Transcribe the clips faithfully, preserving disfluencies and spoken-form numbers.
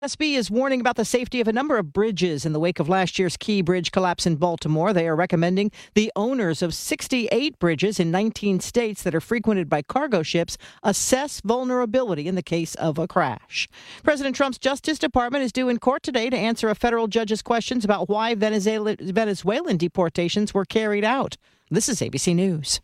S B is warning about the safety of a number of bridges in the wake of last year's Key Bridge collapse in Baltimore. They are recommending the owners of sixty-eight bridges in nineteen states that are frequented by cargo ships assess vulnerability in the case of a crash. President Trump's Justice Department is due in court today to answer a federal judge's questions about why Venezuela, Venezuelan deportations were carried out. This is A B C News.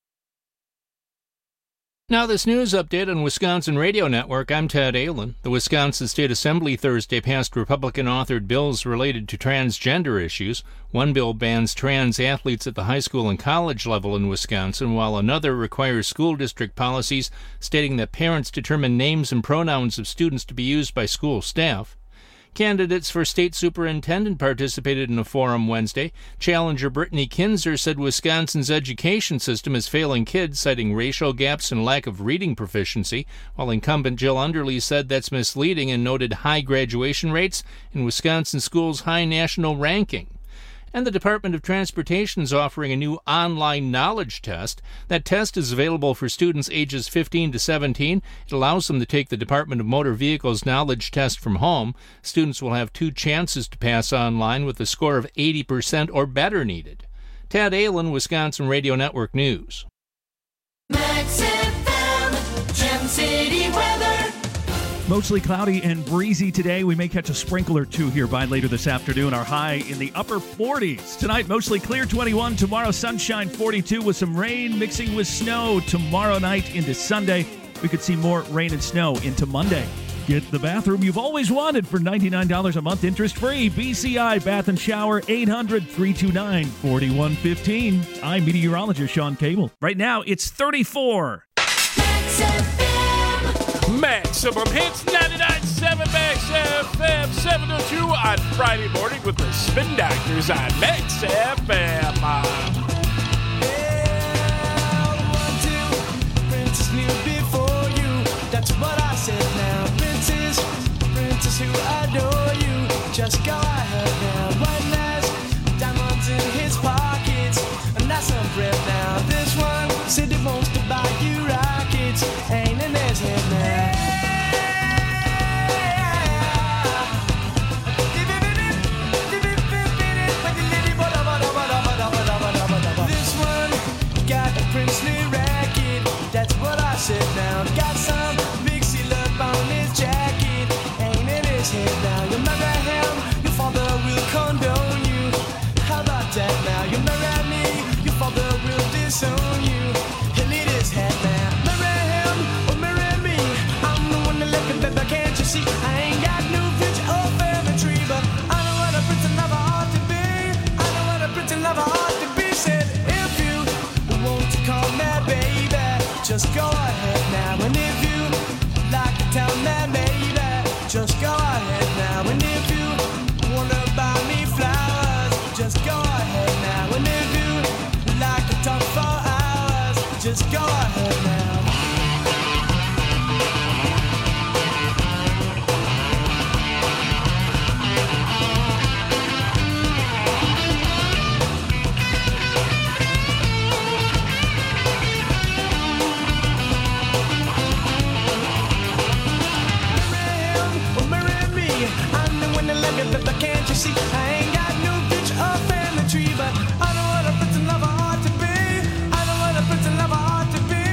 Now this news update on Wisconsin Radio Network. I'm Ted Allen. The Wisconsin State Assembly Thursday passed Republican-authored bills related to transgender issues. One bill bans trans athletes at the high school and college level in Wisconsin, while another requires school district policies stating that parents determine names and pronouns of students to be used by school staff. Candidates for state superintendent participated in a forum Wednesday. Challenger Brittany Kinzer said Wisconsin's education system is failing kids, citing racial gaps and lack of reading proficiency, while incumbent Jill Underly said that's misleading and noted high graduation rates and Wisconsin schools' high national ranking. And the Department of Transportation is offering a new online knowledge test. That test is available for students ages fifteen to seventeen. It allows them to take the Department of Motor Vehicles knowledge test from home. Students will have two chances to pass online with a score of eighty percent or better needed. Ted Allen, Wisconsin Radio Network News. Max F M, Gem City weather. Mostly cloudy and breezy today. We may catch a sprinkle or two here by later this afternoon. Our high in the upper forties. Tonight, mostly clear, twenty-one. Tomorrow, sunshine, forty-two, with some rain mixing with snow. Tomorrow night into Sunday, we could see more rain and snow into Monday. Get the bathroom you've always wanted for ninety-nine dollars a month, interest-free. B C I Bath and Shower, eight hundred, three two nine, four one one five. I'm meteorologist Sean Cable. Right now, it's thirty-four. Max F M. Maximum Hits, ninety-nine point seven Max F M, seven oh two on Friday morning with the Spin Doctors on Max F M. Yeah, one, two, Princess knew before you. That's what I said now. Princess, Princess who adore you. Just go ahead now. One last diamonds in his pockets. And that's some bread now. This one said he wants to buy you rockets. Ain't in his head now. Sit down, got some big seal up on his jacket, ain't in his head now. You marry him, your father will condone you. How about that now? You marry me, your father will disown you. He'll eat his head now. Marry him or marry me, I'm the one that left him, baby, can't you see? I ain't got no future or family tree, but I know what a prince and lover ought to be. I know what a prince and lover ought to be. Said if you want to call me baby, just go ahead now, and if you like to tell me, baby, just go ahead now, and if you wanna buy me flowers, just go ahead now, and if you like to talk for hours, just go ahead now. But can't you see, I ain't got no future or family tree, but I know what a prince and lover ought to be. I know what a prince and lover ought to be.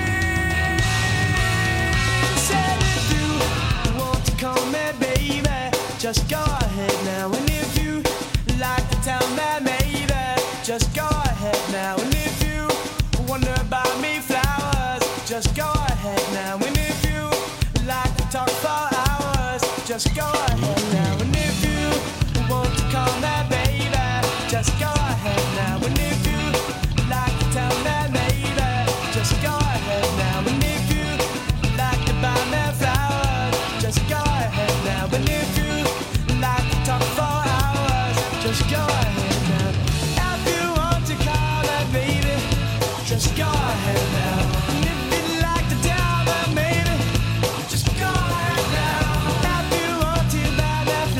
Said if you want to call me baby, just go ahead now, and if you like to tell me maybe, just go ahead now, and if you wanna buy me flowers, just go ahead now, and if you like to talk for hours, just go ahead now, and if you want to call me baby, just go ahead now, and if you like to tell me maybe, just go ahead now, and if you like to buy me flowers, just go ahead now, and if you like to talk for hours, just go ahead now. If you want to call me baby, just go ahead now, and if you like to tell me maybe, just go ahead now. If you want to buy me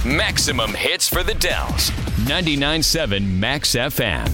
Maximum hits for the Dells. ninety-nine point seven Max F M.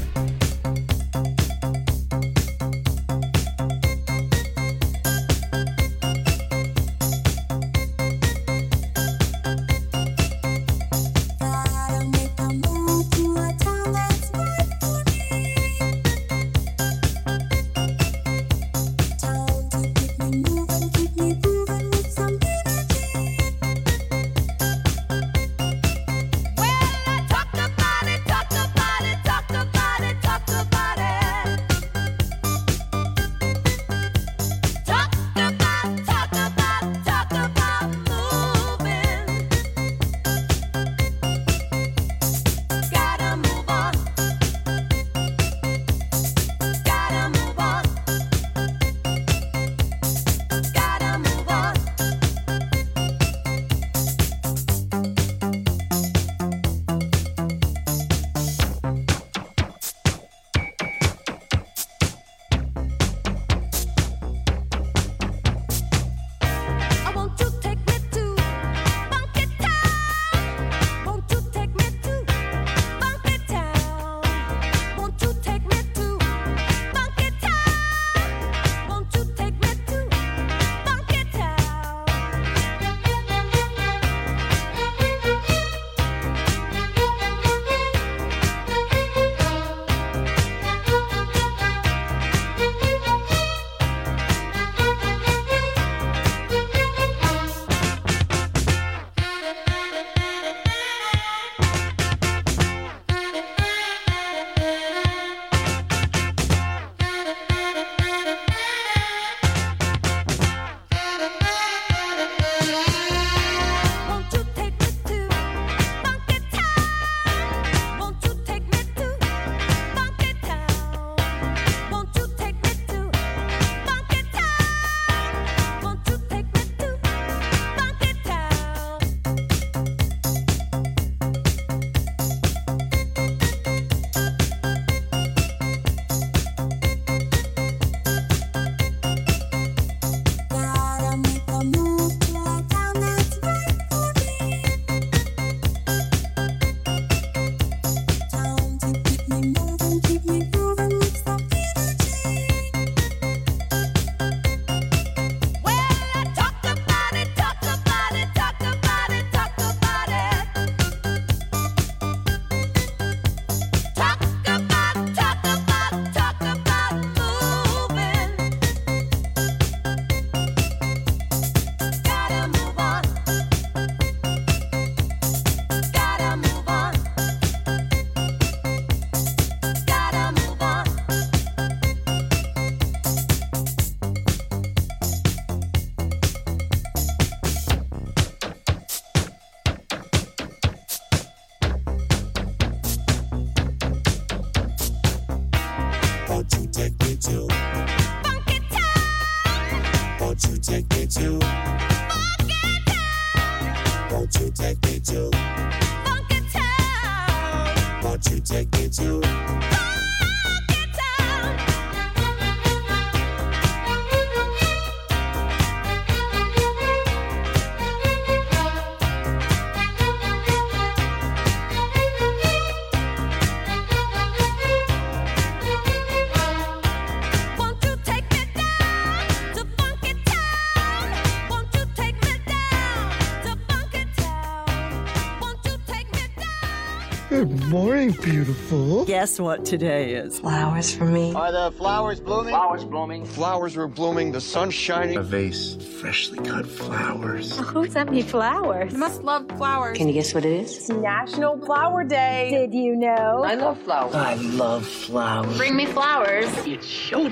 Good morning, beautiful. Guess what today is? Flowers for me. Are the flowers blooming? Flowers blooming. Flowers were blooming, the sun's shining. A vase of freshly cut flowers. Who sent me flowers? You must love flowers. Can you guess what it is? It's National Flower Day. Did you know? I love flowers. I love flowers. Bring me flowers. It's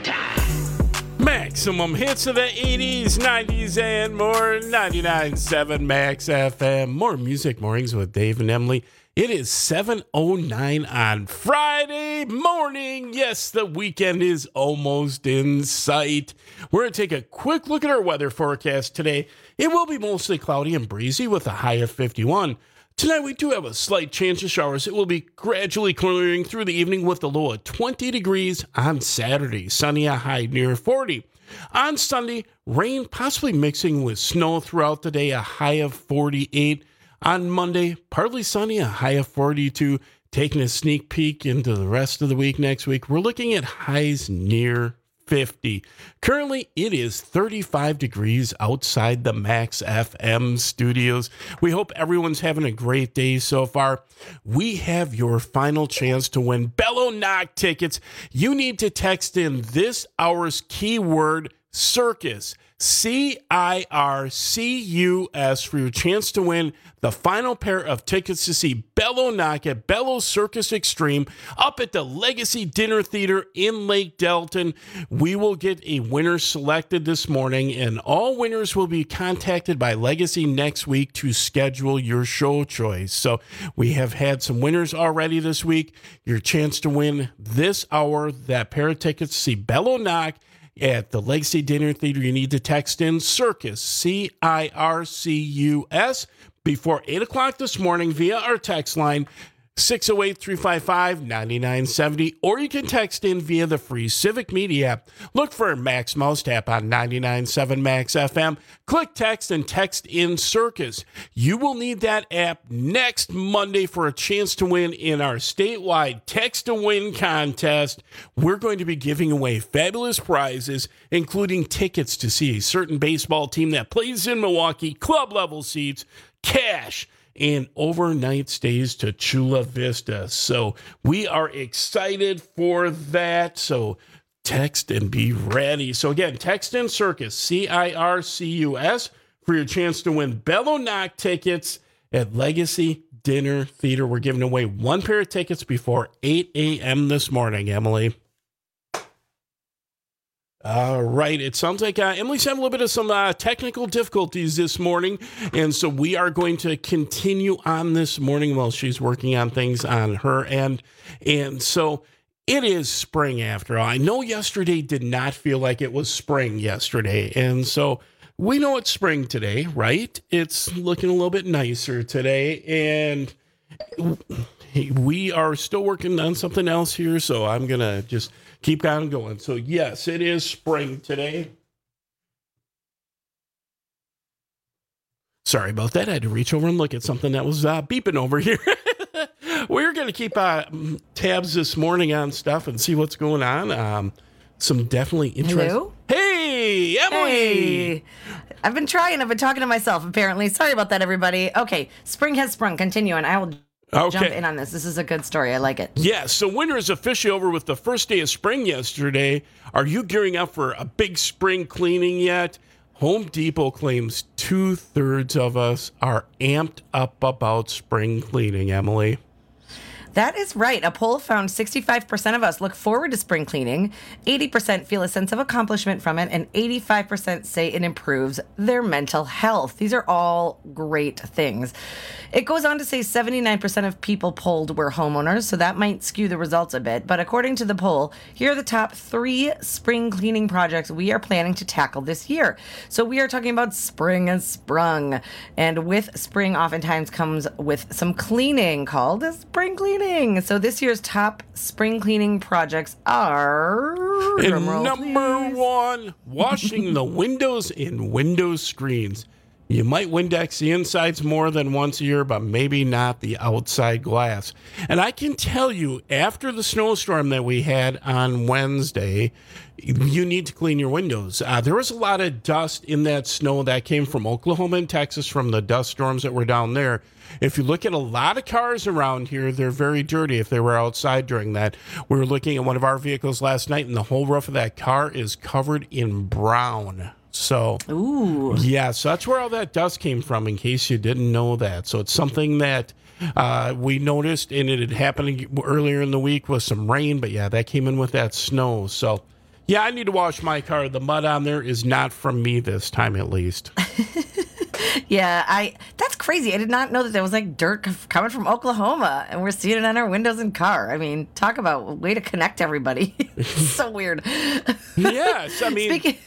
showtime. Maximum hits of the eighties, nineties, and more. ninety-nine point seven Max F M. More music mornings with Dave and Emily. It is seven oh nine on Friday morning. Yes, the weekend is almost in sight. We're going to take a quick look at our weather forecast today. It will be mostly cloudy and breezy with a high of fifty-one. Tonight we do have a slight chance of showers. It will be gradually clearing through the evening with a low of twenty degrees on Saturday. Sunny, a high near forty. On Sunday, rain possibly mixing with snow throughout the day, a high of forty-eight. On Monday, partly sunny, a high of forty-two. Taking a sneak peek into the rest of the week next week, we're looking at highs near fifty. Currently, it is thirty-five degrees outside the Max F M studios. We hope everyone's having a great day so far. We have your final chance to win Bello Knock tickets. You need to text in this hour's keyword circus, C I R C U S, for your chance to win the final pair of tickets to see Bello Knock at Bello Circus Extreme up at the Legacy Dinner Theater in Lake Delton. We will get a winner selected this morning, and all winners will be contacted by Legacy next week to schedule your show choice. So we have had some winners already this week. Your chance to win this hour, that pair of tickets to see Bello Knock at the Legacy Dinner Theater. You need to text in Circus, C I R C U S, before eight o'clock this morning via our text line, six oh eight, three five five, nine nine seven oh, or you can text in via the free Civic Media app. Look for Max Mouse Tap on ninety-nine point seven Max F M. Click text and text in Circus. You will need that app next Monday for a chance to win in our statewide Text to Win contest. We're going to be giving away fabulous prizes, including tickets to see a certain baseball team that plays in Milwaukee, club level seats, cash, and overnight stays to Chula Vista. So we are excited for that. So text and be ready. So again, text in Circus, C I R C U S, for your chance to win Bello Knock tickets at Legacy Dinner Theater. We're giving away one pair of tickets before eight a.m. this morning, Emily. All right. It sounds like uh, Emily's having a little bit of some uh, technical difficulties this morning. And so we are going to continue on this morning while she's working on things on her end. And so it is spring after all. I know yesterday did not feel like it was spring yesterday. And so we know it's spring today, right? It's looking a little bit nicer today. And we are still working on something else here. So I'm going to just keep on going. So, yes, it is spring today. Sorry about that. I had to reach over and look at something that was uh, beeping over here. We're going to keep uh, tabs this morning on stuff and see what's going on. Um, some definitely interesting. Hello? Hey, Emily. Hey. I've been trying. I've been talking to myself, apparently. Sorry about that, everybody. Okay, spring has sprung. Continue, and I will Okay. jump in on this. This is a good story. I like it. Yeah, so winter is officially over with the first day of spring yesterday. Are you gearing up for a big spring cleaning yet? Home Depot claims two-thirds of us are amped up about spring cleaning, Emily. That is right. A poll found sixty-five percent of us look forward to spring cleaning, eighty percent feel a sense of accomplishment from it, and eighty-five percent say it improves their mental health. These are all great things. It goes on to say seventy-nine percent of people polled were homeowners, so that might skew the results a bit. But according to the poll, here are the top three spring cleaning projects we are planning to tackle this year. So we are talking about spring has sprung. And with spring oftentimes comes with some cleaning called spring cleaning. So this year's top spring cleaning projects are... And number one, washing the windows and window screens. You might Windex the insides more than once a year, but maybe not the outside glass. And I can tell you, after the snowstorm that we had on Wednesday, you need to clean your windows. Uh, there was a lot of dust in that snow that came from Oklahoma and Texas from the dust storms that were down there. If you look at a lot of cars around here, they're very dirty if they were outside during that. We were looking at one of our vehicles last night, and the whole roof of that car is covered in brown. So, Ooh. yeah, so that's where all that dust came from, in case you didn't know that. So it's something that uh, we noticed, and it had happened earlier in the week with some rain, but yeah, that came in with that snow. So, yeah, I need to wash my car. The mud on there is not from me this time, at least. Yeah, I. That's crazy. I did not know that there was like dirt coming from Oklahoma, and we're seeing it on our windows and car. I mean, talk about a way to connect everybody. It's so weird. Yes, I mean, Speaking-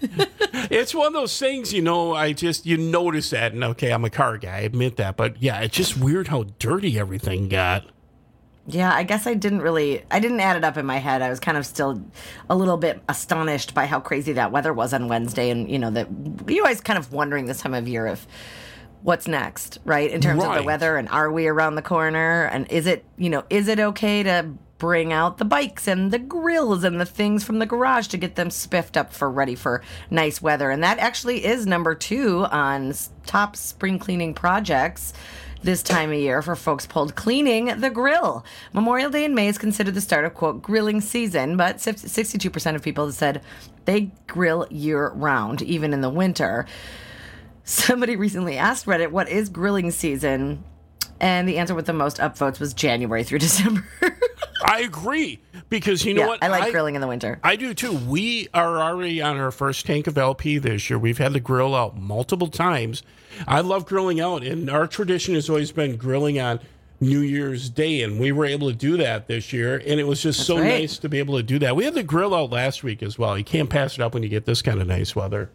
it's one of those things, you know, I just, you notice that, and okay, I'm a car guy, I admit that, but yeah, it's just weird how dirty everything got. Yeah, I guess I didn't really, I didn't add it up in my head. I was kind of still a little bit astonished by how crazy that weather was on Wednesday. And, you know, that you always kind of wondering this time of year if what's next, right? In terms of Right. the weather, and are we around the corner? And is it, you know, is it okay to bring out the bikes and the grills and the things from the garage to get them spiffed up for ready for nice weather? And that actually is number two on s- top spring cleaning projects this time of year for folks pulled cleaning the grill. Memorial Day in May is considered the start of, quote, grilling season, but sixty-two percent of people said they grill year round, even in the winter. Somebody recently asked Reddit, what is grilling season? And the answer with the most upvotes was January through December. I agree, because you know Yeah, what? I like grilling in the winter. I do too. We are already on our first tank of L P this year. We've had the grill out multiple times. I love grilling out, and our tradition has always been grilling on New Year's Day, and we were able to do that this year, and it was just That's so right. nice to be able to do that. We had the grill out last week as well. You can't pass it up when you get this kind of nice weather.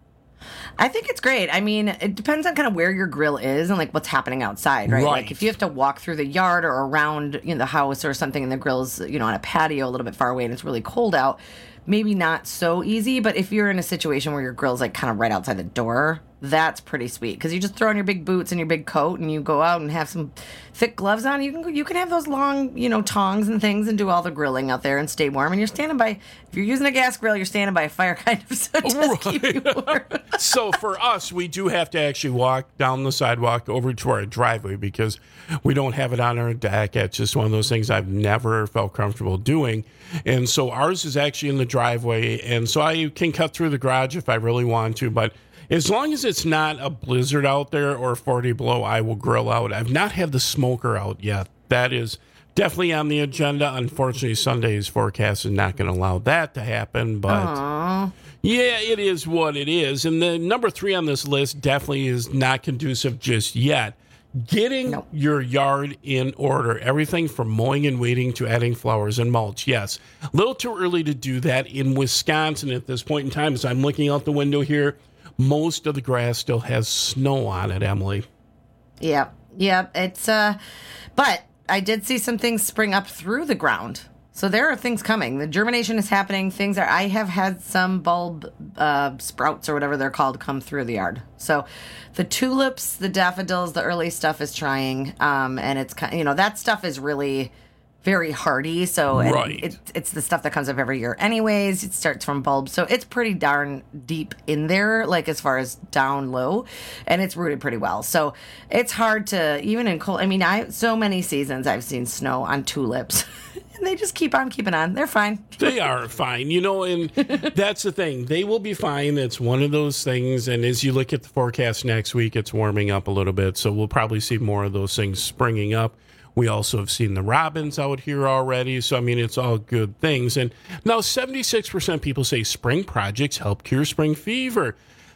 I think it's great. I mean, it depends on kind of where your grill is and like what's happening outside, right? Right. Like if you have to walk through the yard or around, you know, the house or something, and the grill's, you know, on a patio a little bit far away and it's really cold out, maybe not so easy. But if you're in a situation where your grill's like kind of right outside the door, that's pretty sweet, because you just throw on your big boots and your big coat and you go out and have some thick gloves on. You can you can have those long, you know, tongs and things and do all the grilling out there and stay warm. And you're standing by, if you're using a gas grill, you're standing by a fire kind of, so it does keep you warm. So for us, we do have to actually walk down the sidewalk over to our driveway, because we don't have it on our deck. It's just one of those things I've never felt comfortable doing. And so ours is actually in the driveway. And so I can cut through the garage if I really want to. But as long as it's not a blizzard out there or forty below, I will grill out. I've not had the smoker out yet. That is definitely on the agenda. Unfortunately, Sunday's forecast is not going to allow that to happen. But Aww. yeah, it is what it is. And the number three on this list definitely is not conducive just yet. Getting Nope. your yard in order, everything from mowing and weeding to adding flowers and mulch. Yes, a little too early to do that in Wisconsin at this point in time. As I'm looking out the window here, most of the grass still has snow on it, Emily. Yep, yep. It's uh, but I did see some things spring up through the ground. So there are things coming. The germination is happening. Things are. I have had some bulb uh, sprouts or whatever they're called come through the yard. So the tulips, the daffodils, the early stuff is trying, um, and it's kind. You know, that stuff is really very hardy. So and Right. it, it's the stuff that comes up every year, anyways. It starts from bulbs, so it's pretty darn deep in there, like as far as down low, and it's rooted pretty well. So it's hard to even in cold. I mean, I so many seasons I've seen snow on tulips. And they just keep on keeping on. They're fine. They are fine, you know, and that's the thing. They will be fine. It's one of those things. And as you look at the forecast next week, it's warming up a little bit. So we'll probably see more of those things springing up. We also have seen the robins out here already. So, I mean, it's all good things. And now seventy-six percent people say spring projects help cure spring fever.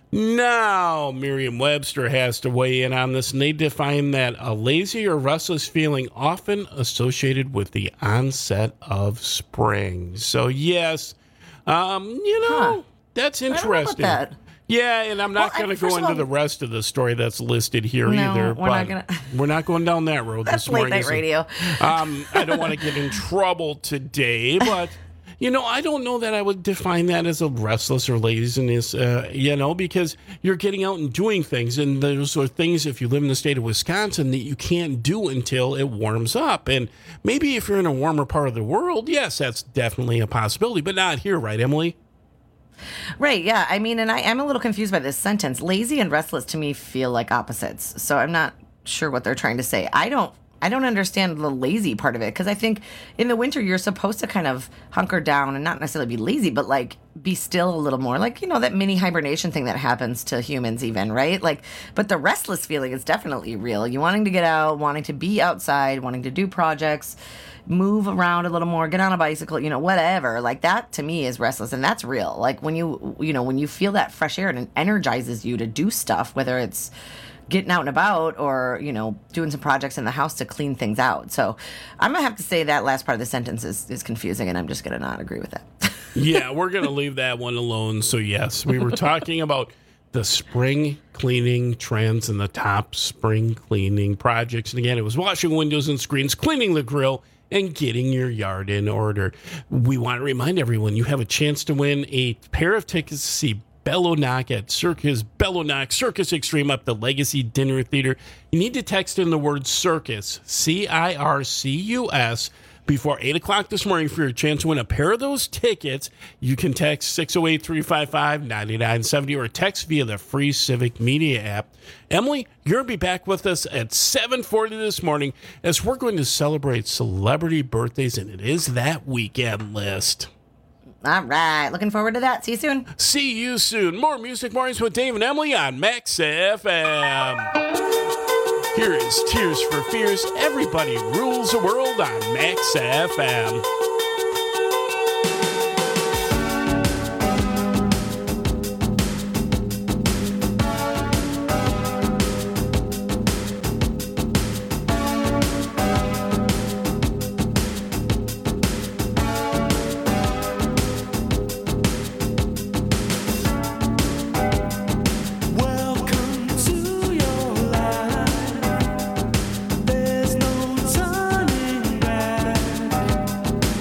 Now, Merriam-Webster has to weigh in on this, and they define that a lazy or restless feeling often associated with the onset of spring. So, yes, um, you know, Huh. that's I don't know interesting. about that. Yeah, and I'm not Well, I- going to go first of into all- the rest of the story that's listed here No, either. we're but not gonna- we're not going down that road That's this late morning. night is it? radio. Um, I don't want to get in trouble today, but you know, I don't know that I would define that as a restless or laziness, uh, you know, because you're getting out and doing things. And those are things, if you live in the state of Wisconsin, that you can't do until it warms up. And maybe if you're in a warmer part of the world, yes, that's definitely a possibility, but not here, right, Emily? Right, yeah. I mean, and I am a little confused by this sentence. Lazy and restless to me feel like opposites. So I'm not sure what they're trying to say. I don't I don't understand the lazy part of it, because I think in the winter you're supposed to kind of hunker down and not necessarily be lazy, but like be still a little more, like, you know, that mini hibernation thing that happens to humans even, right? Like, but the restless feeling is definitely real. You wanting to get out, wanting to be outside, wanting to do projects, move around a little more, get on a bicycle, you know, whatever. Like that to me is restless, and that's real. Like when you, you know, when you feel that fresh air and it energizes you to do stuff, whether it's getting out and about or, you know, doing some projects in the house to clean things out. So I'm going to have to say that last part of the sentence is, is confusing, and I'm just going to not agree with that. Yeah, we're going to leave that one alone. So, yes, we were talking about the spring cleaning trends and the top spring cleaning projects. And again, it was washing windows and screens, cleaning the grill, and getting your yard in order. We want to remind everyone you have a chance to win a pair of tickets to see Bellow Knock at Circus Bellow Knock Circus Extreme up the Legacy Dinner Theater. You need to text in the word circus, C I R C U S, before eight o'clock this morning for your chance to win a pair of those tickets. You can text six oh eight, three five five, nine nine seven oh or text via the free Civic Media app. Emily, you're going to be back with us at seven forty this morning as we're going to celebrate celebrity birthdays, and it is that weekend list. All right. Looking forward to that. See you soon. See you soon. More Music Mornings with Dave and Emily on Max F M. Here is Tears for Fears. Everybody Rules the World on Max F M. Welcome to your life. There's no turning back.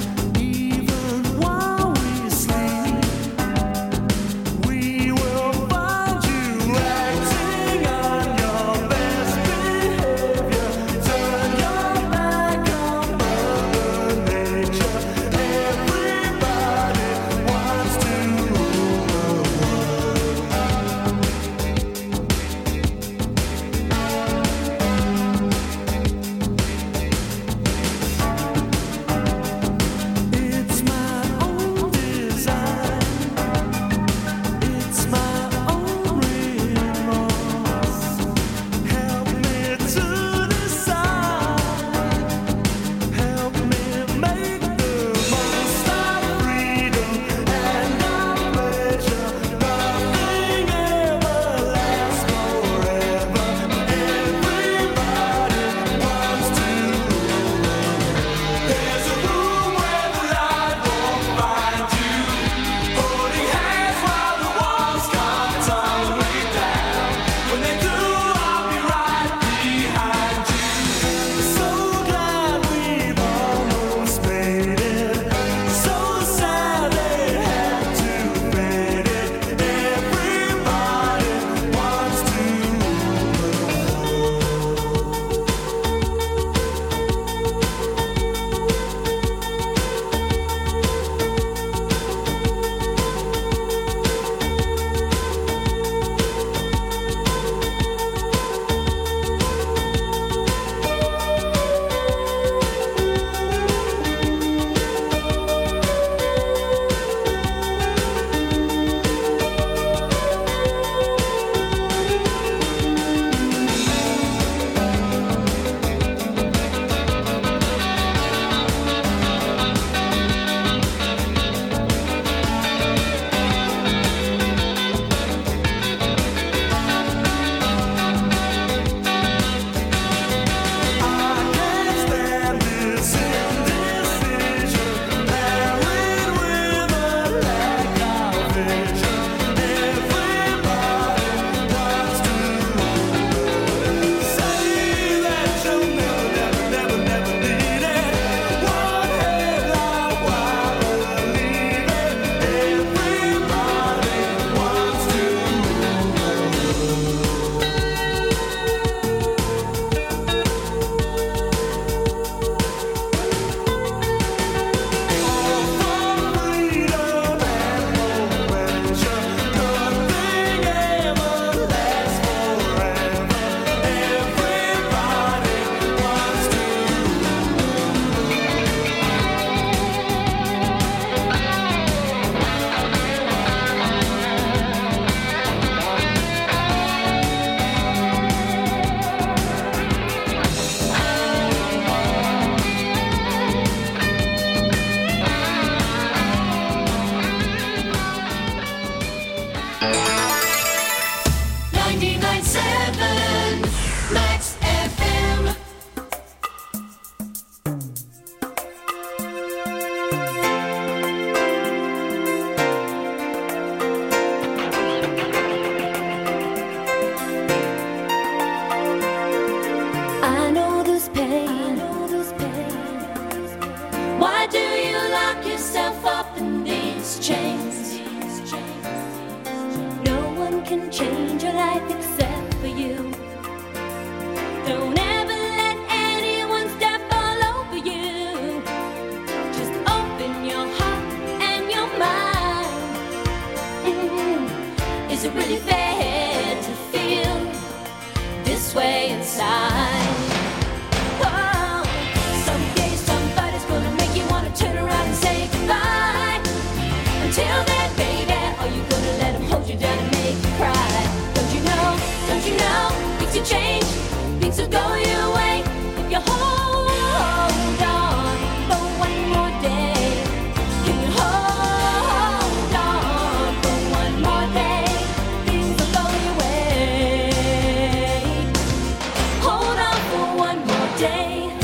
this way inside. Whoa. Someday somebody's gonna make you wanna turn around and say goodbye. Until then, baby, are you gonna let him hold you down and make you cry? Don't you know, don't you know, things will change, things will go your way if you hold on for one more day. Can you hold on for one more day? Things will go your way. Hold on for one more day.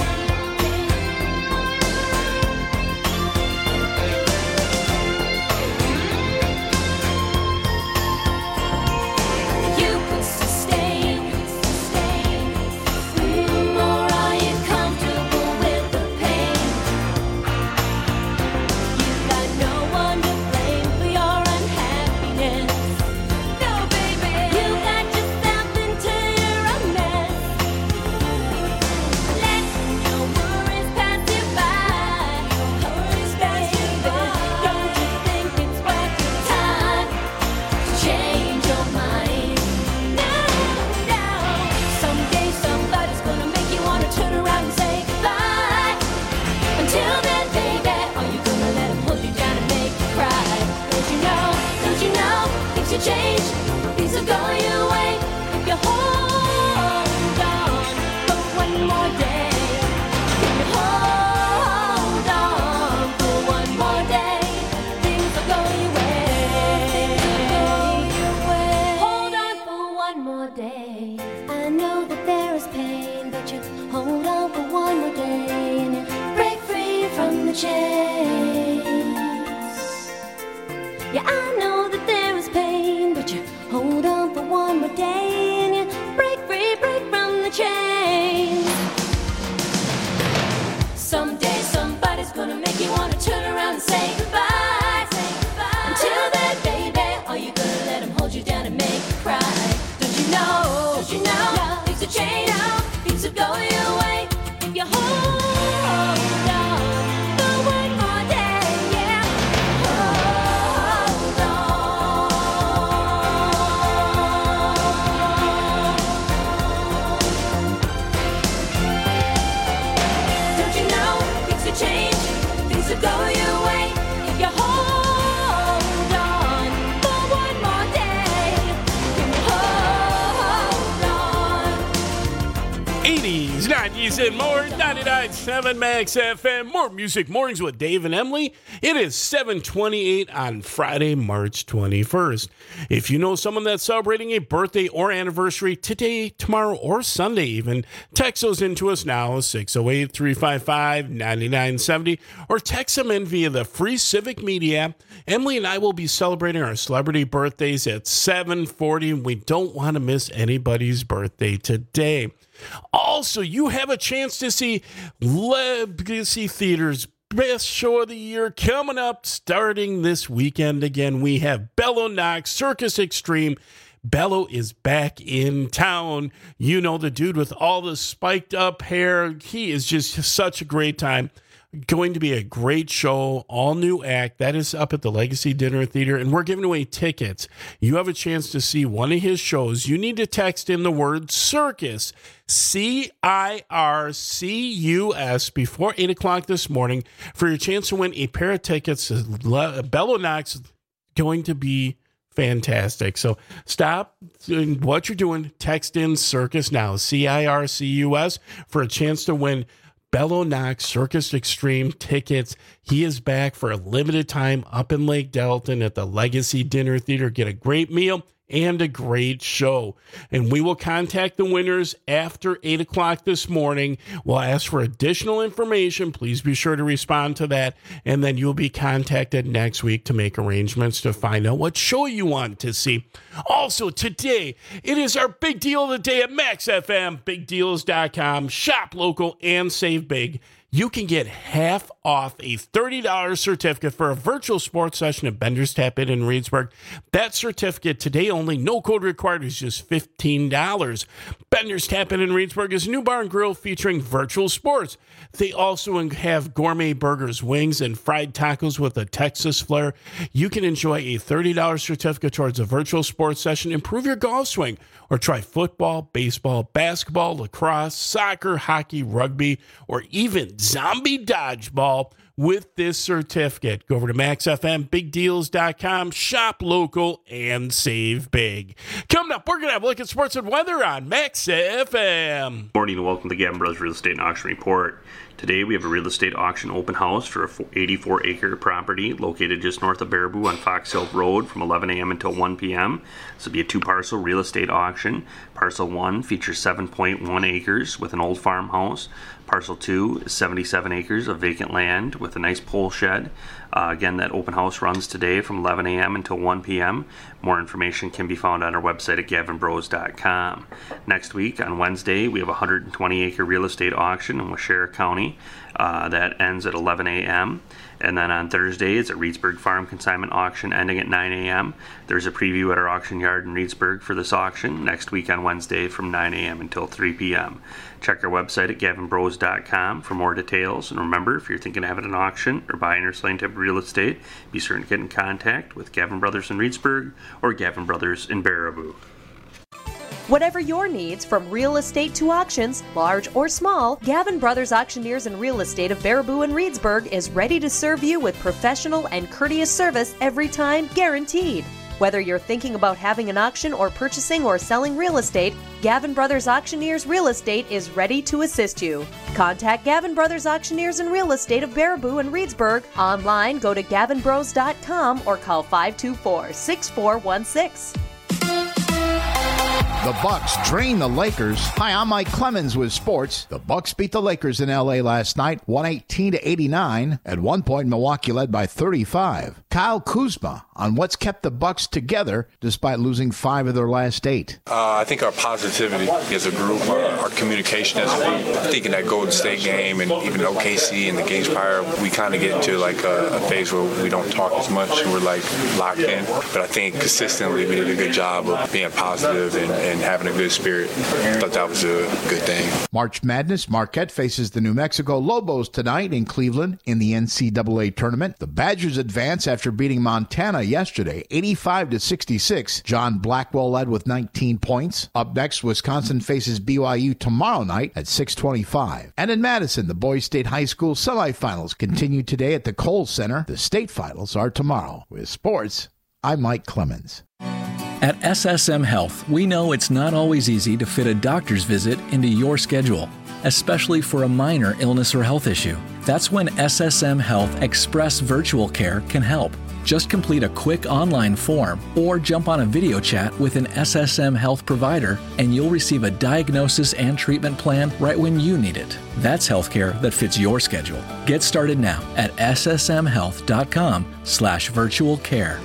You could sustain, sustain, mm, or are you comfortable with the pain? You've got no one to blame for your unhappiness. No, baby, you got yourself into your own mess. Let your worries pass you by. Worries pass you by. Don't you think it's worth your time to change your mind? No, no. Someday somebody's gonna make you wanna turn around and say goodbye. Until then, baby, are you gonna let him hold you down and make you cry? Don't you know, don't you know, things will change, things will go your way if you hold on for one more day. If you hold on for one more day, things will go your way. Hold on for one more day. I know that there is pain, but you hold on for one more day and you break free from the chains. Yeah, I know that there is pain, but you hold on for one more day and you break free, break from the chains. Someday somebody's gonna make you wanna turn around and say goodbye. Say goodbye. Until then, baby, are you gonna let him hold you down and make you cry? Don't you know, don't you know, things will change, things will go your way if you hold on for one more day. Yeah, hold on. Don't you know, things will change, things will go your way if you hold on for one more day. Can you hold on? eighties, nineties, and more. ninety-nine point seven Max F M. More Music Mornings with Dave and Emily. It is seven twenty-eight on Friday, March twenty-first. If you know someone that's celebrating a birthday or anniversary today, tomorrow, or Sunday even, text those into us now, six oh eight, three five five, nine nine seven oh, or text them in via the free Civic Media app. Emily and I will be celebrating our celebrity birthdays at seven forty, and we don't want to miss anybody's birthday today. Also, you have a chance to see Legacy Theater's best show of the year coming up starting this weekend again. We have Bello Knox, Circus Extreme. Bello is back in town. You know, the dude with all the spiked up hair. He is just such a great time. Going to be a great show, all new act. That is up at the Legacy Dinner Theater, and we're giving away tickets. You have a chance to see one of his shows. You need to text in the word circus, C I R C U S, before eight o'clock this morning for your chance to win a pair of tickets. Bello Knox going to be fantastic. So stop doing what you're doing. Text in circus now, C I R C U S, for a chance to win Bello Knox Circus Extreme tickets. He is back for a limited time up in Lake Delton at the Legacy Dinner Theater. Get a great meal and a great show. And we will contact the winners after eight o'clock this morning. We'll ask for additional information. Please be sure to respond to that. And then you'll be contacted next week to make arrangements to find out what show you want to see. Also, today, it is our big deal of the day at Max F M, big deals dot com. Shop local and save big. You can get half off a thirty dollars certificate for a virtual sports session at Bender's Tap In in Reedsburg. That certificate today only, no code required, is just fifteen dollars. Bender's Tap In in Reedsburg is a new bar and grill featuring virtual sports. They also have gourmet burgers, wings, and fried tacos with a Texas flair. You can enjoy a thirty dollars certificate towards a virtual sports session, improve your golf swing, or try football, baseball, basketball, lacrosse, soccer, hockey, rugby, or even zombie dodgeball with this certificate. Go over to max f m big deals dot com, shop local, and save big. Coming up, we're going to have a look at sports and weather on Max F M. Morning and welcome to the Gavin Brothers Real Estate and Auction Report. Today we have a real estate auction open house for a eighty-four acre property located just north of Baraboo on Fox Hill Road from eleven a.m. until one p.m. This will be a two-parcel real estate auction. Parcel one features seven point one acres with an old farmhouse. Parcel two is seventy-seven acres of vacant land with a nice pole shed. Uh, again, that open house runs today from eleven a.m. until one p.m. More information can be found on our website at gavin bros dot com. Next week, on Wednesday, we have a one hundred twenty acre real estate auction in Waushara County. Uh, that ends at eleven a.m. And then on Thursday, it's a Reedsburg Farm Consignment Auction ending at nine a.m. There's a preview at our auction yard in Reedsburg for this auction next week on Wednesday from nine a.m. until three p.m. Check our website at gavin bros dot com for more details. And remember, if you're thinking of having an auction or buying or selling type of real estate, be certain to get in contact with Gavin Brothers in Reedsburg or Gavin Brothers in Baraboo. Whatever your needs, from real estate to auctions, large or small, Gavin Brothers Auctioneers and Real Estate of Baraboo and Reedsburg is ready to serve you with professional and courteous service every time, guaranteed. Whether you're thinking about having an auction or purchasing or selling real estate, Gavin Brothers Auctioneers Real Estate is ready to assist you. Contact Gavin Brothers Auctioneers and Real Estate of Baraboo and Reedsburg. Online, go to gavin bros dot com or call five two four, six four one six. The Bucks drain the Lakers. Hi, I'm Mike Clemens with sports. The Bucks beat the Lakers in L A last night, one eighteen to eighty-nine. At one point, Milwaukee led by thirty-five. Kyle Kuzma on what's kept the Bucks together despite losing five of their last eight. Uh, I think our positivity as a group, our, our communication as a group. I think in that Golden State game and even O K C and the games prior, we kind of get into like a, a phase where we don't talk as much. We're like locked in. But I think consistently we did a good job of being positive and, and having a good spirit. I thought that was a good thing. March Madness, Marquette faces the New Mexico Lobos tonight in Cleveland in the N C double A tournament. The Badgers advance after beating Montana yesterday, eighty-five to sixty-six. John Blackwell led with nineteen points. Up next, Wisconsin faces B Y U tomorrow night at six twenty-five. And in Madison, the Boys State High School semifinals continue today at the Kohl Center. The state finals are tomorrow. With sports, I'm Mike Clemens. At S S M Health, we know it's not always easy to fit a doctor's visit into your schedule, especially for a minor illness or health issue. That's when S S M Health Express Virtual Care can help. Just complete a quick online form or jump on a video chat with an S S M Health provider and you'll receive a diagnosis and treatment plan right when you need it. That's healthcare that fits your schedule. Get started now at s s m health dot com slash virtual care.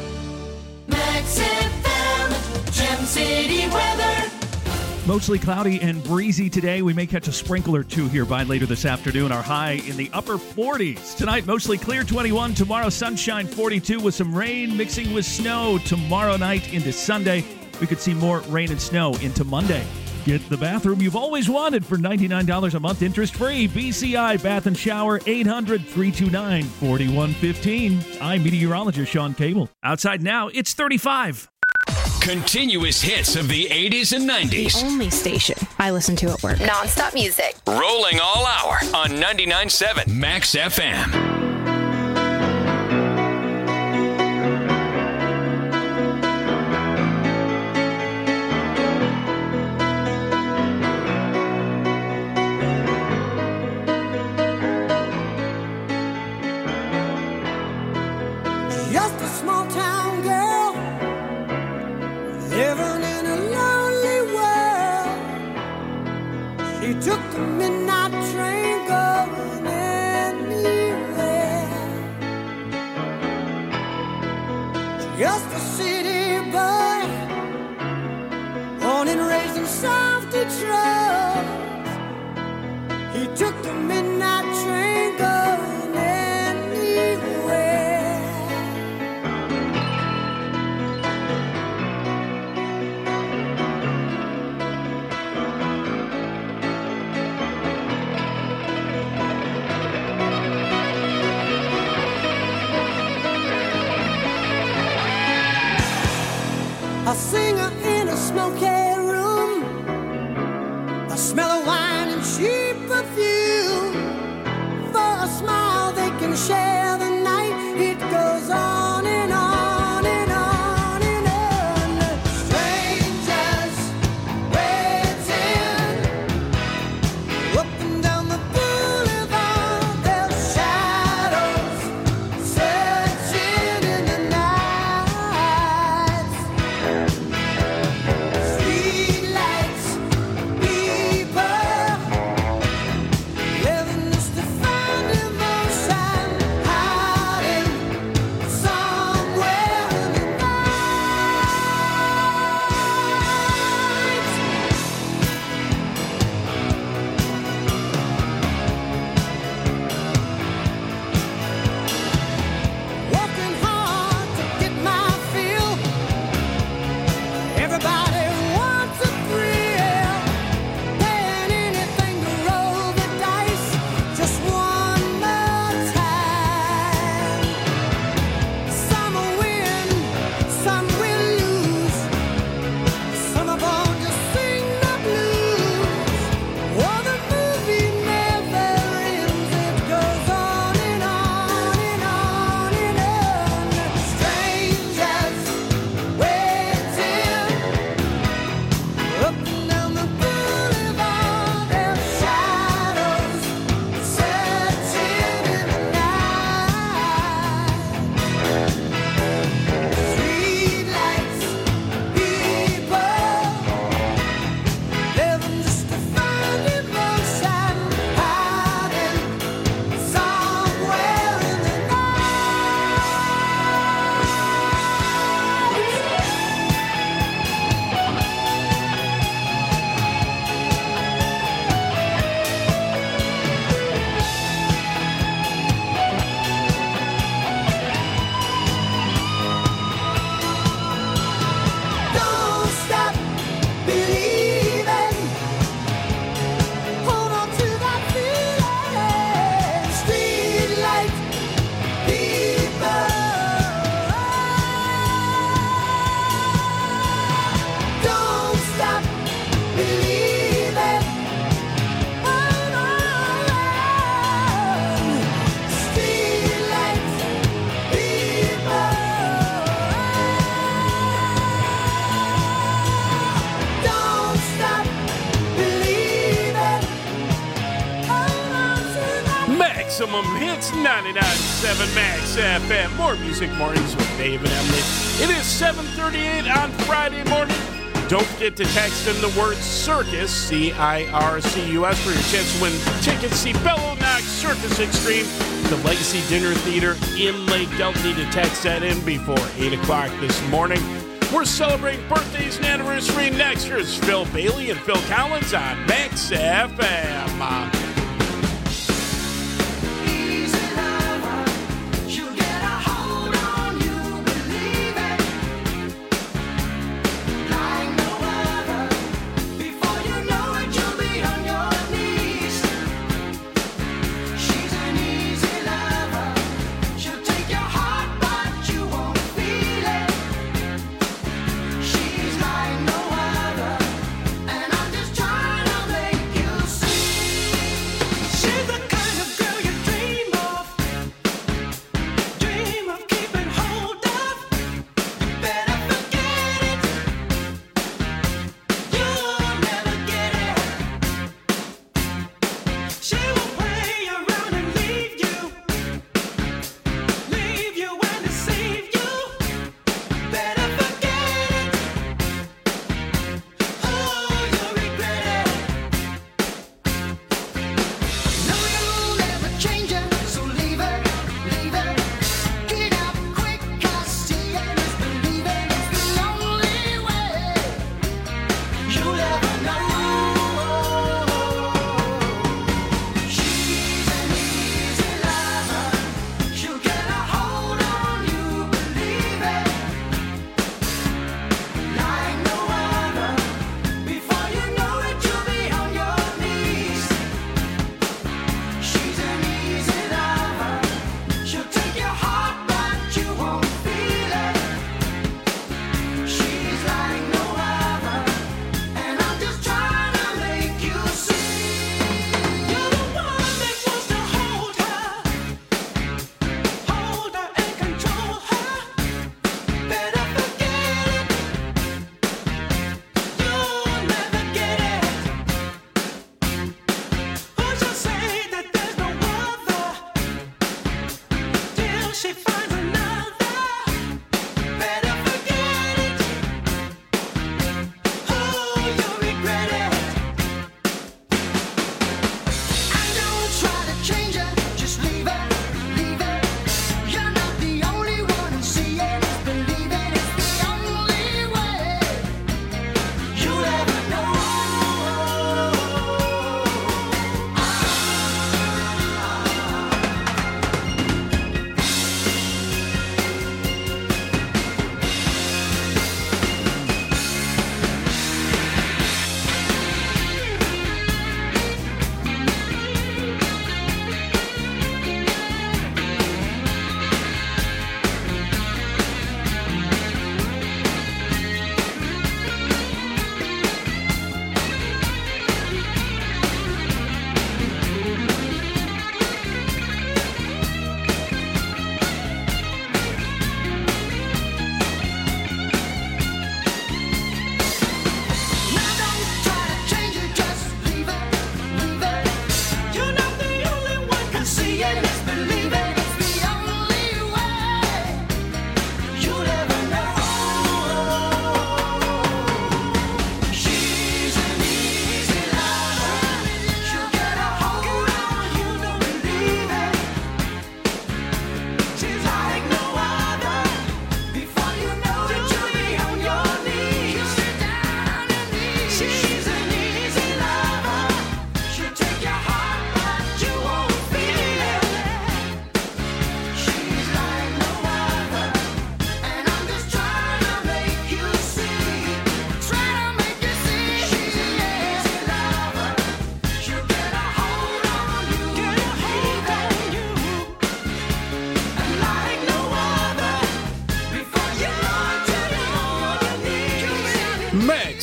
Max F M, Gem City weather. Mostly cloudy and breezy today. We may catch a sprinkle or two here by later this afternoon. Our high in the upper forties. Tonight, mostly clear, twenty-one. Tomorrow, sunshine, forty-two, with some rain mixing with snow. Tomorrow night into Sunday, we could see more rain and snow into Monday. Get the bathroom you've always wanted for ninety-nine dollars a month, interest-free. B C I Bath and Shower, eight hundred, three two nine, four one one five. I'm meteorologist Sean Cable. Outside now, it's thirty-five. Continuous hits of the eighties and nineties. The only station I listen to at work. Non-stop music. Rolling all hour on ninety-nine point seven Max F M. Just a small town girl living in a lonely world. She took the midnight train going anywhere. Just a city boy, born and raised in South Detroit. He took the midnight train going anywhere. Smell of wine and cheap perfume. For a smile they can share the night. It goes on and on and on and on. Strangers waiting up and down the boulevard. Their shadows searching in the night. Streetlights, people living just to find emotion, hiding somewhere in the Working hard to get my fill. Everybody wants a thrill. Paying anything to roll the dice just one more time. Some will win, some will lose. Some of them just sing the blues. Oh, the movie never ends. It goes on and on and on and on. Strangers waiting up and down the boulevard. Their shadows searching in the night. Streetlights, people living just to find emotion, hiding somewhere in the Don't stop believing. Hold on to that feeling. Streetlight people. Don't stop believing. Hold on. Streetlight people. Don't stop believing. Hold on to that. Maximum Hits ninety-nine point seven Max F M. More music mornings with Dave and Emily. It is seven thirty-eight on Friday morning. Don't forget to text in the word circus, C I R C U S, for your chance to win tickets. See Bellow Knox Circus Extreme, the Legacy Dinner Theater in Lake Delta. Need to text that in before eight o'clock this morning. We're celebrating birthdays and anniversary next. Here's Phil Bailey and Phil Collins on Max F M. Uh, She's like no other, and I'm just trying to make you see.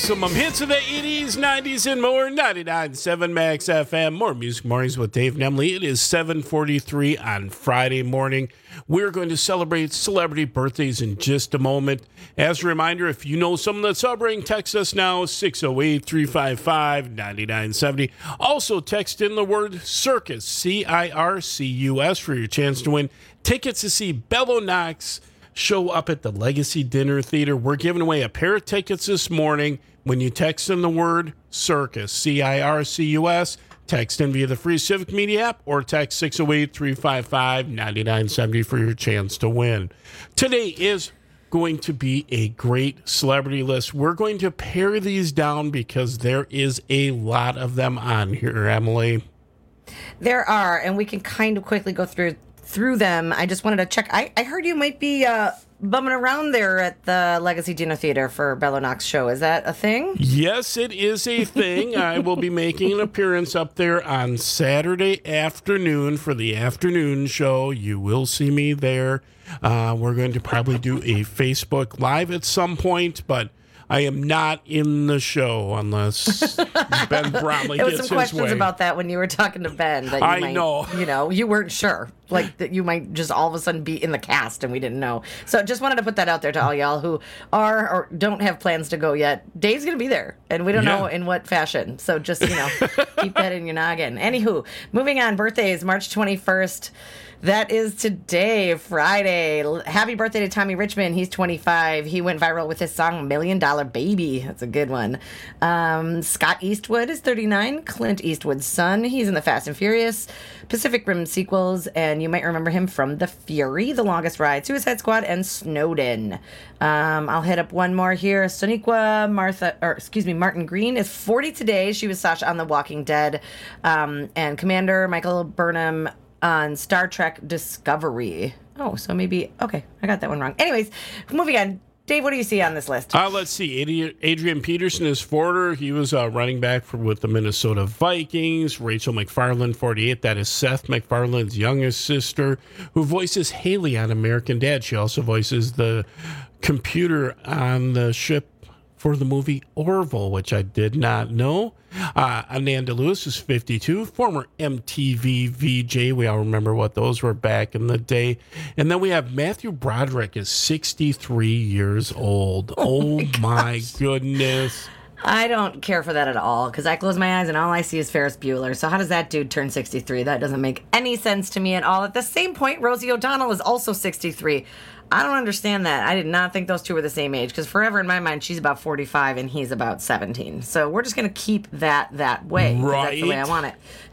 Maximum hits of the eighties, nineties, and more. ninety-nine point seven Max F M. More Music Mornings with Dave and Emily. It is seven forty-three on Friday morning. We're going to celebrate celebrity birthdays in just a moment. As a reminder, if you know someone that's celebrating, text us now, six oh eight, three five five, nine nine seven oh. Also, text in the word circus, C I R C U S, for your chance to win tickets to see Bello Knox show up at the Legacy Dinner Theater. We're giving away a pair of tickets this morning when you text in the word circus, C I R C U S. Text in via the free Civic Media app or text six oh eight, three five five, nine nine seven oh for your chance to win. Today is going to be a great celebrity list. We're going to pare these down because there is a lot of them on here, Emily. There are, and we can kind of quickly go through through them. I just wanted to check. I, I heard you might be uh, bumming around there at the Legacy Dinner Theater for Bello Knox show. Is that a thing? Yes, it is a thing. I will be making an appearance up there on Saturday afternoon for the afternoon show. You will see me there. Uh, we're going to probably do a Facebook Live at some point, but I am not in the show unless Ben Bromley There was gets some his questions way. about that when you were talking to Ben. That you I might, know. You know, you weren't sure. Like, that you might just all of a sudden be in the cast and we didn't know. So just wanted to put that out there to all y'all who are or don't have plans to go yet. Dave's going to be there, and we don't Yeah. know in what fashion. So just, you know, keep that in your noggin. Anywho, moving on, birthdays, March twenty-first. That is today, Friday. L- Happy birthday to Tommy Richmond. He's twenty-five. He went viral with his song Million Dollar Baby. That's a good one. Um, Scott Eastwood is thirty-nine. Clint Eastwood's son. He's in the Fast and Furious, Pacific Rim sequels, and you might remember him from The Fury, The Longest Ride, Suicide Squad, and Snowden. Um, I'll hit up one more here. Soniqua Martha, or excuse me, Martin Green is forty today. She was Sasha on The Walking Dead, um, and Commander Michael Burnham on Star Trek Discovery. Oh, so maybe, okay, I got that one wrong. Anyways, moving on. Dave, what do you see on this list? Uh, let's see. Adi- Adrian Peterson is forty. He was uh, running back for, with the Minnesota Vikings. Rachel McFarland, forty-eight. That is Seth MacFarlane's youngest sister, who voices Haley on American Dad. She also voices the computer on the ship for the movie Orville, which I did not know. Uh, Ananda Lewis is fifty-two, former M T V V J. We all remember what those were back in the day. And then we have Matthew Broderick is sixty-three years old. Oh, oh my goodness. I don't care for that at all because I close my eyes and all I see is Ferris Bueller. So how does that dude turn sixty-three? That doesn't make any sense to me at all. At the same point, Rosie O'Donnell is also sixty-three. I don't understand that. I did not think those two were the same age because forever in my mind, she's about forty-five and he's about seventeen. So we're just going to keep that that way. 'cause Right. That's the way I want it.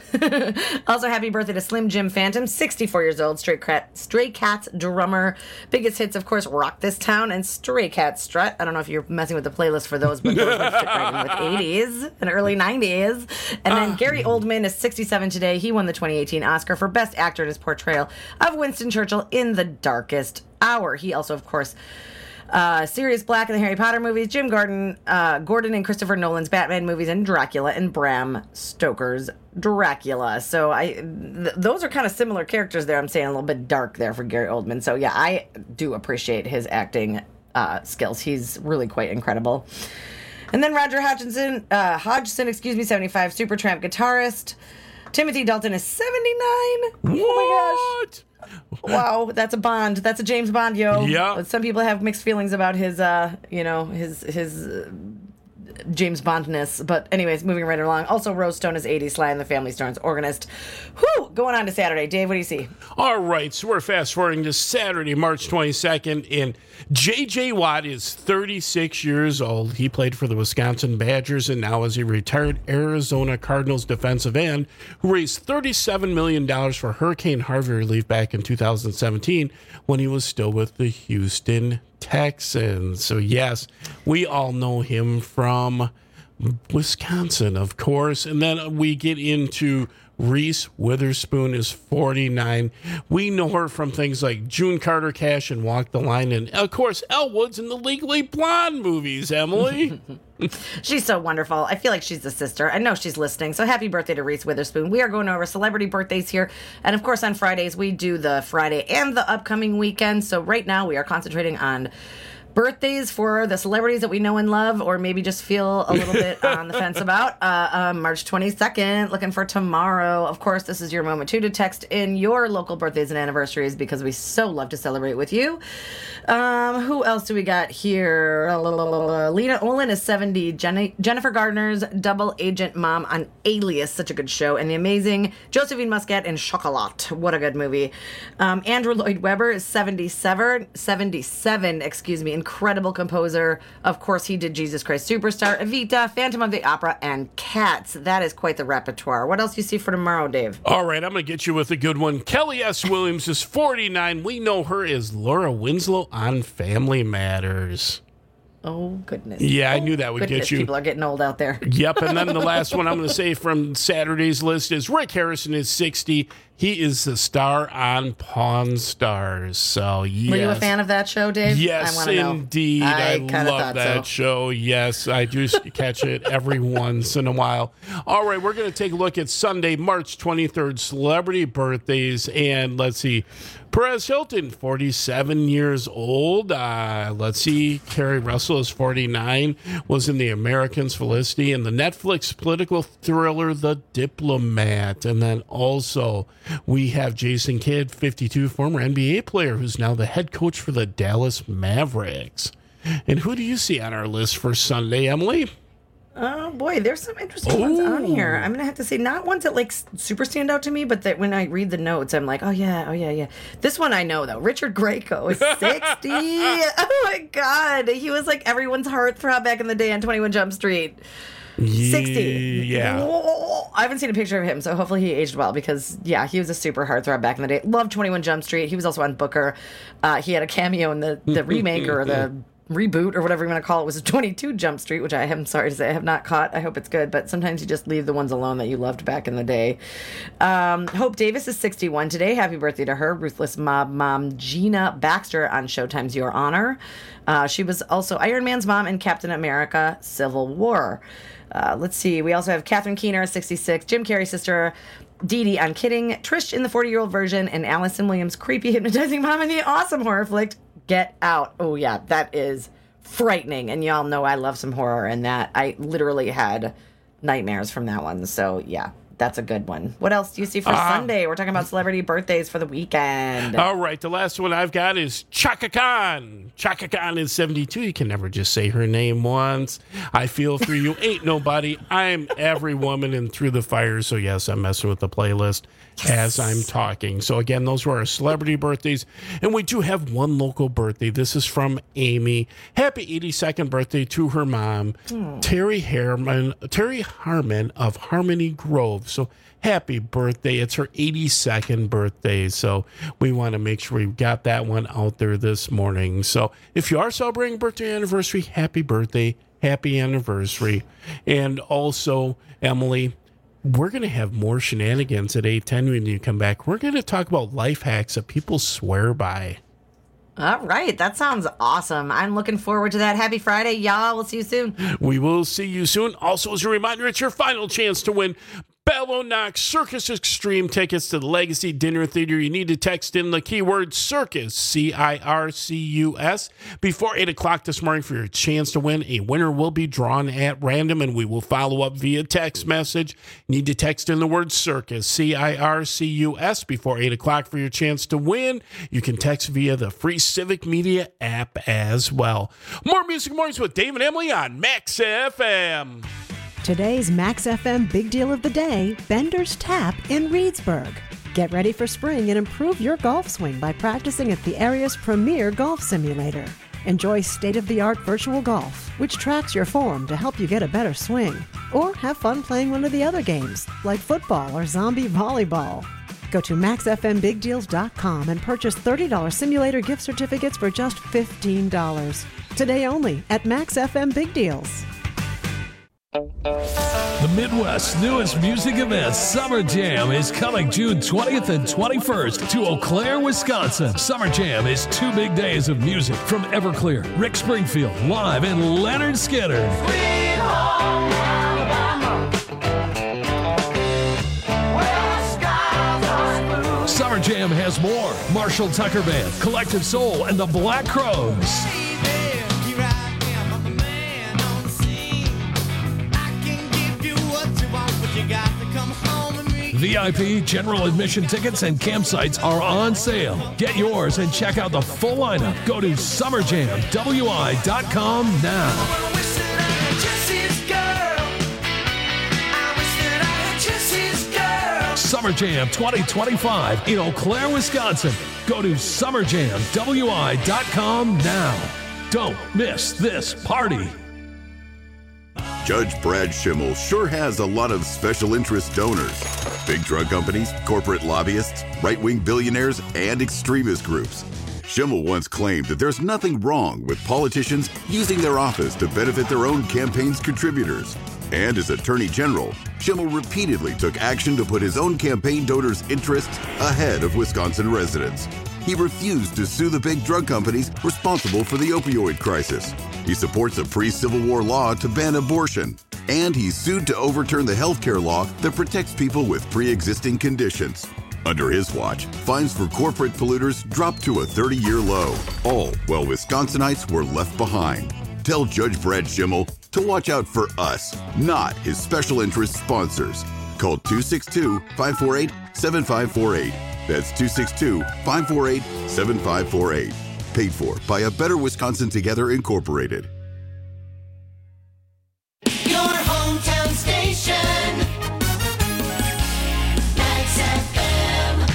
Also, happy birthday to Slim Jim Phantom, sixty-four years old, Stray, Cat, Stray Cats drummer. Biggest hits, of course, Rock This Town and Stray Cat Strut. I don't know if you're messing with the playlist for those, but those would fit right in with eighties and early nineties. And then Gary Oldman is sixty-seven today. He won the twenty eighteen Oscar for Best Actor in his portrayal of Winston Churchill in The Darkest Hour. He also, of course... Uh, Sirius Black in the Harry Potter movies, Jim Gordon, uh, Gordon and Christopher Nolan's Batman movies, and Dracula and Bram Stoker's Dracula. So I, th- those are kind of similar characters there. I'm saying a little bit dark there for Gary Oldman. So yeah, I do appreciate his acting uh, skills. He's really quite incredible. And then Roger Hodgson, uh, Hodgson, excuse me, seventy-five, Supertramp guitarist. Timothy Dalton is seventy-nine. What? Oh my gosh. Wow, that's a Bond. That's a James Bond, yo. Yeah. Some people have mixed feelings about his, uh, you know, his his uh, James Bondness. But anyways, moving right along. Also, Rose Stone is eighty. Sly and the Family Stone's organist. Whew, going on to Saturday. Dave, what do you see? All right, so we're fast forwarding to Saturday, March twenty-second, and J J. Watt is thirty-six years old. He played for the Wisconsin Badgers and now is a retired Arizona Cardinals defensive end who raised thirty-seven million dollars for Hurricane Harvey relief back in two thousand seventeen when he was still with the Houston Texans. So yes, we all know him from Wisconsin, of course. And then we get into Reese Witherspoon is forty-nine. We know her from things like June Carter Cash and Walk the Line, and of course Elle Woods in the Legally Blonde movies, Emily. She's so wonderful. I feel like she's a sister. I know she's listening. So happy birthday to Reese Witherspoon. We are going over celebrity birthdays here. And of course, on Fridays, we do the Friday and the upcoming weekend. So right now, we are concentrating on Birthdays for the celebrities that we know and love, or maybe just feel a little bit on the fence about. Uh, um, March twenty-second, looking for tomorrow. Of course, this is your moment too to text in your local birthdays and anniversaries because we so love to celebrate with you. Um, who else do we got here? Lena Olin is seventy. Jenny, Jennifer Gardner's double agent mom on Alias, such a good show, and the amazing Josephine Muscat in Chocolat. What a good movie. Um, Andrew Lloyd Webber is seventy-seven. seventy-seven, excuse me. Incredible composer. Of course, he did Jesus Christ Superstar, Evita, Phantom of the Opera, and Cats. That is quite the repertoire. What else do you see for tomorrow, Dave? All right, I'm going to get you with a good one. Kelly S. Williams is forty-nine. We know her as Laura Winslow on Family Matters. Oh, goodness. Yeah, I Oh, knew that would goodness, get you. People are getting old out there. Yep, and then the last one I'm going to say from Saturday's list is Rick Harrison is sixty. He is the star on Pawn Stars. So, yes. Were you a fan of that show, Dave? Yes, I wanna know. indeed. I, I kinda love thought that so. show. Yes, I do catch it every once in a while. All right, we're going to take a look at Sunday, March twenty-third, celebrity birthdays. And let's see, Perez Hilton, forty-seven years old. Uh, let's see, Carrie Russell is forty-nine, was in The Americans, Felicity, and the Netflix political thriller, The Diplomat. And then also we have Jason Kidd, fifty-two, former N B A player who's now the head coach for the Dallas Mavericks. And who do you see on our list for Sunday, Emily? Oh boy, there's some interesting ones on here. I'm gonna have to say, not ones that like s- super stand out to me, but that when I read the notes, I'm like, oh yeah, oh yeah, yeah. This one I know though. Richard Grieco is sixty. Oh my god, he was like everyone's heartthrob back in the day on twenty-one Jump Street. sixty. Yeah. Whoa. I haven't seen a picture of him, so hopefully he aged well because, yeah, he was a super heartthrob back in the day. Loved twenty-one Jump Street. He was also on Booker. Uh, he had a cameo in the, the remake or the reboot or whatever you want to call it. Was twenty-two Jump Street, which I am sorry to say I have not caught. I hope it's good, but sometimes you just leave the ones alone that you loved back in the day. Um, Hope Davis is sixty-one today. Happy birthday to her. Ruthless mob mom Gina Baxter on Showtime's Your Honor. Uh, she was also Iron Man's mom in Captain America Civil War. Uh, let's see. We also have Catherine Keener, sixty-six, Jim Carrey's sister, Dee Dee on Kidding, Trish in the forty-year-old version, and Allison Williams' creepy hypnotizing mom in the awesome horror flick Get Out. Oh, yeah, that is frightening. And y'all know I love some horror, and that I literally had nightmares from that one. So, yeah, that's a good one. What else do you see for Uh, Sunday? We're talking about celebrity birthdays for the weekend. All right, the last one I've got is Chaka Khan. Chaka Khan is seventy-two. You can never just say her name once. I feel for you. Ain't nobody. I'm every woman and Through the Fire. So, yes, I'm messing with the playlist as I'm talking. So, again, those were our celebrity birthdays. And we do have one local birthday. This is from Amy. Happy eighty-second birthday to her mom, Hmm. Terry Harmon, Terry Harmon of Harmony Grove. So, happy birthday. It's her eighty-second birthday. So we want to make sure we've got that one out there this morning. So if you are celebrating birthday anniversary, happy birthday, happy anniversary. And also, Emily, we're going to have more shenanigans at eight ten when you come back. We're going to talk about life hacks that people swear by. All right. That sounds awesome. I'm looking forward to that. Happy Friday, y'all. We'll see you soon. We will see you soon. Also, as a reminder, it's your final chance to win Bellow Knox Circus Extreme tickets to the Legacy Dinner Theater. You need to text in the keyword circus, C I R C U S, before eight o'clock this morning for your chance to win. A winner will be drawn at random, and we will follow up via text message. You need to text in the word circus, C I R C U S, before eight o'clock for your chance to win. You can text via the free Civic Media app as well. More Music Mornings with Dave and Emily on Max F M. Today's Max F M Big Deal of the Day, Bender's Tap in Reedsburg. Get ready for spring and improve your golf swing by practicing at the area's premier golf simulator. Enjoy state-of-the-art virtual golf, which tracks your form to help you get a better swing. Or have fun playing one of the other games, like football or zombie volleyball. Go to max f m big deals dot com and purchase thirty dollars simulator gift certificates for just fifteen dollars. Today only at Max F M Big Deals. The Midwest's newest music event, Summer Jam, is coming June twentieth and twenty-first to Eau Claire, Wisconsin. Summer Jam is two big days of music from Everclear, Rick Springfield, live, and Leonard Skinner. Sweet home Alabama, where the skies are blue. Summer Jam has more. Marshall Tucker Band, Collective Soul, and the Black Crows. Baby, V I P general admission tickets and campsites are on sale. Get yours and check out the full lineup. Go to summer jam w i dot com now. Summer Jam twenty twenty-five in Eau Claire, Wisconsin. Go to summer jam w i dot com now. Don't miss this party. Judge Brad Schimmel sure has a lot of special interest donors. Big drug companies, corporate lobbyists, right-wing billionaires, and extremist groups. Schimmel once claimed that there's nothing wrong with politicians using their office to benefit their own campaign's contributors. And as Attorney General, Schimmel repeatedly took action to put his own campaign donors' interests ahead of Wisconsin residents. He refused to sue the big drug companies responsible for the opioid crisis. He supports a pre-Civil War law to ban abortion. And he sued to overturn the health care law that protects people with pre-existing conditions. Under his watch, fines for corporate polluters dropped to a thirty-year low, all while Wisconsinites were left behind. Tell Judge Brad Schimmel to watch out for us, not his special interest sponsors. Call two six two, five four eight, seven five four eight. That's two six two, five four eight, seven five four eight. Paid for by A Better Wisconsin Together, Incorporated. Your hometown station, Max F M.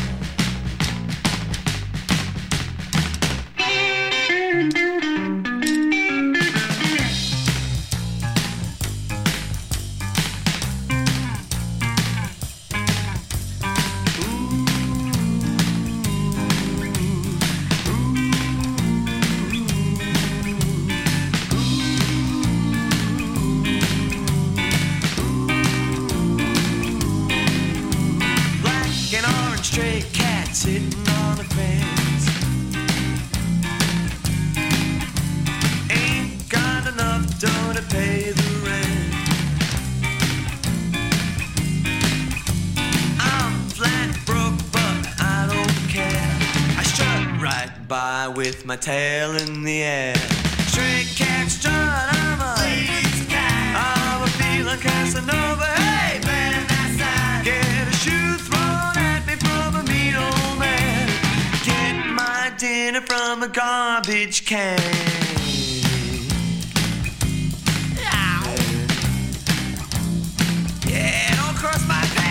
Stray cat sitting on a fence. Ain't got enough dough to pay the rent. I'm flat broke, but I don't care. I strut right by with my tail in the air. Stray cat strut, I'm a lazy cat. I'm a feeling Casanova. Hey, man, that's that. Get a shoe thrown at me from a mean old man. Get my dinner from a garbage can. Yeah, don't cross my path.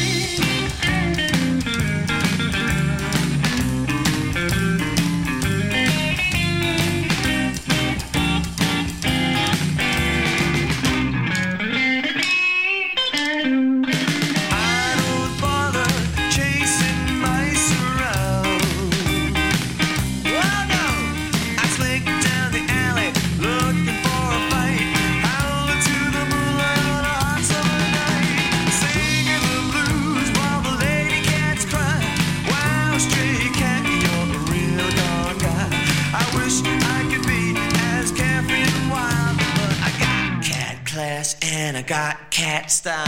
And I got cat style.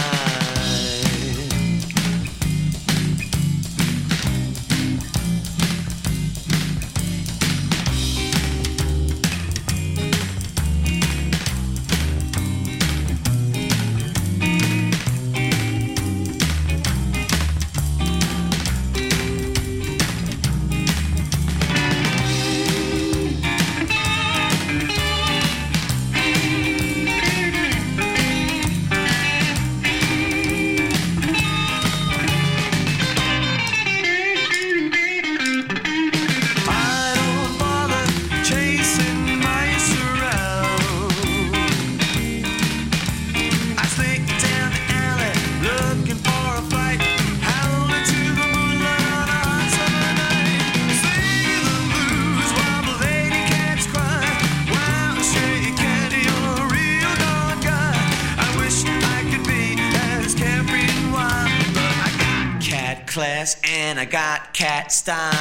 Class and I got cat style.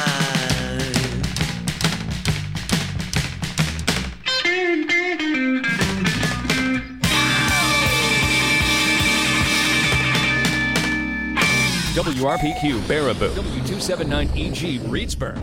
W R P Q Baraboo. W two seventy-nine E G Reedsburg.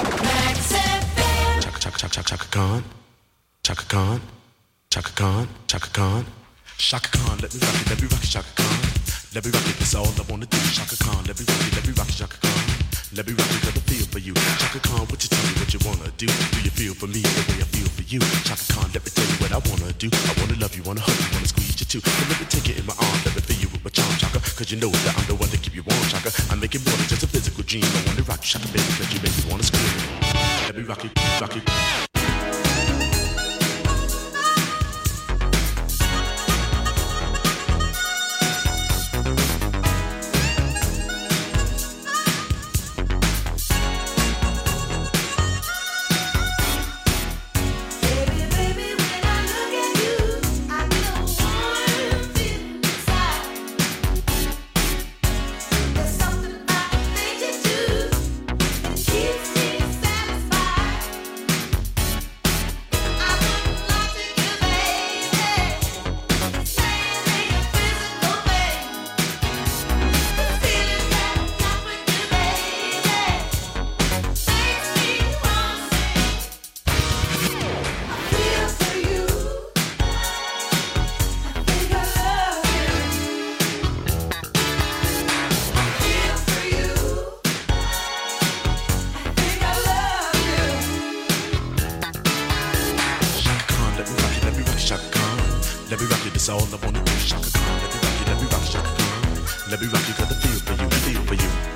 Chaka chaka chaka chaka Khan. Chaka Khan. Chaka Khan. Chaka Khan. Chaka Khan. Let me rock it. Let me rock it. Chaka Khan. Let me rock it, that's all I wanna do. Shaka Khan, let me rock it, let me rock it, Shaka Khan. Let me rock it, got the feel for you. Shaka Khan, what you tell me what you wanna do? Do you feel for me the way I feel for you? Shaka Khan, let me tell you what I wanna do. I wanna love you, wanna hug you, wanna squeeze you too. But let me take it in my arms, let me feel you with my charm, Shaka. Cause you know that I'm the one to keep you warm, Shaka. I make it more than just a physical dream. I wanna rock you, Shaka, baby, cause you make me wanna scream. Let me rock it, rock it. Let me rock it, that's all I wanna do. Shaka Khan, let me rock it, let me rock it, Shaka Khan. Let me rock it, got the feel for you, feel for you.